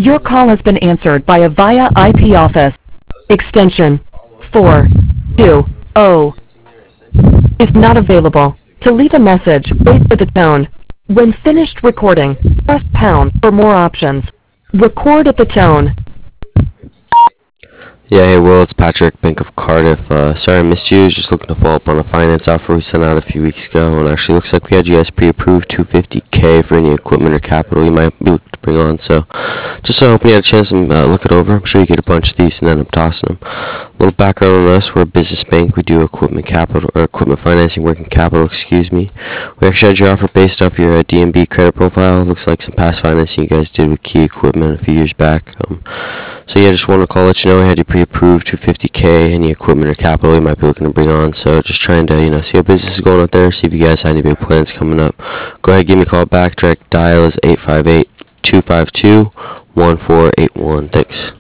Your call has been answered by a VIA IP office. Extension 420 is not available. To leave a message, wait for the tone. When finished recording, press pound for more options. Record at the tone. Yeah, hey Will, it's Patrick, Bank of Cardiff. Sorry I missed you. Just looking to follow up on a finance offer we sent out a few weeks ago, and actually looks like we had you guys pre-approved $250K for any equipment or capital you might be looking to bring on. So, just hoping you had a chance to look it over. I'm sure you get a bunch of these and end up tossing them. A little background on us: we're a business bank. We do equipment financing, working capital. Excuse me. We actually had your offer based off your DNB credit profile. Looks like some past financing you guys did with key equipment a few years back. So yeah, just wanted to let you know we had you pre-approved $250K, any equipment or capital you might be looking to bring on. So just trying to see how business is going out there, see if you guys have any big plans coming up. Go ahead, give me a call back. Direct dial is 858-252-1481. Thanks.